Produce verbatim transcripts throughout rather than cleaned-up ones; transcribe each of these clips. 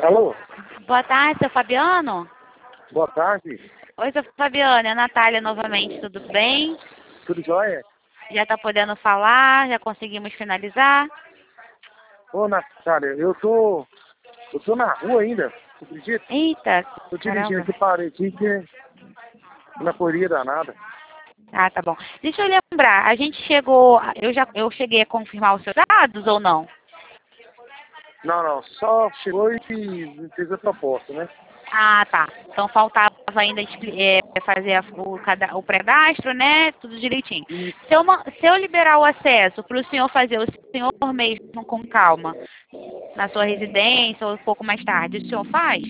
Alô? Boa tarde, seu Fabiano. Boa tarde. Oi, seu Fabiano, é a Natália novamente, tudo bem? Tudo jóia? Já tá podendo falar? Já conseguimos finalizar? Ô, Natália, eu tô... Eu tô na rua ainda, você acredita? Eita, Tô dirigindo caramba. aqui, parei aqui, que... Na correria danada. Ah, tá bom. Deixa eu lembrar, a gente chegou, eu já eu cheguei a confirmar os seus dados ou não? Não, não, só chegou e fez a proposta, né? Ah, tá. Então faltava ainda expli- é, fazer a- o, cada- o pré-cadastro, né? Tudo direitinho. E... Se eu, ma- se eu liberar o acesso para o senhor fazer, o senhor mesmo com calma, na sua residência ou um pouco mais tarde, o senhor faz?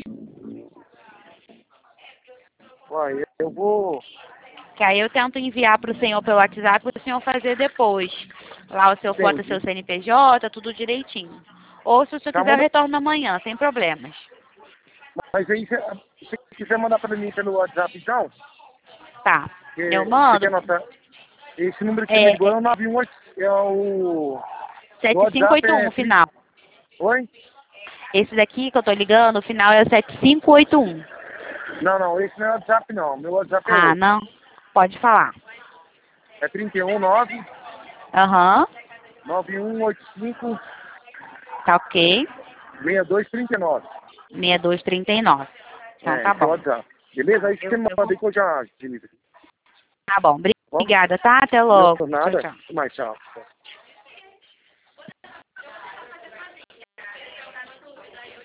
Uai, eu vou... Que aí eu tento enviar para o senhor pelo WhatsApp para o senhor fazer depois. Lá o senhor bota seu Entendi. C N P J, tudo direitinho. Ou se o senhor Tá, quiser, eu manda... retorno amanhã, sem problemas. Mas aí, se se você quiser mandar pra mim pelo WhatsApp, então, Tá. Eu que você mando. quer anotar... Esse número que você me É, ligou é é o nove um oito... É o... O sete cinco WhatsApp oito um é... o tri- final. Oi? Esse daqui que eu tô ligando, o final é o sete cinco oito um. Não, não, esse não é o WhatsApp, não. Meu WhatsApp é Ah, outro. não? Pode falar. É trinta e um nove Aham. nove um oito cinco Tá ok. seis dois três nove. seis dois três nove. Então É, tá esse é o bom. WhatsApp. Beleza? Aí Eu, você me eu vou... manda aí que eu já agilizo. Tá bom. Ó, Obrigada, tá? Até não logo. por Tchau, nada. tchau. Até mais, tchau.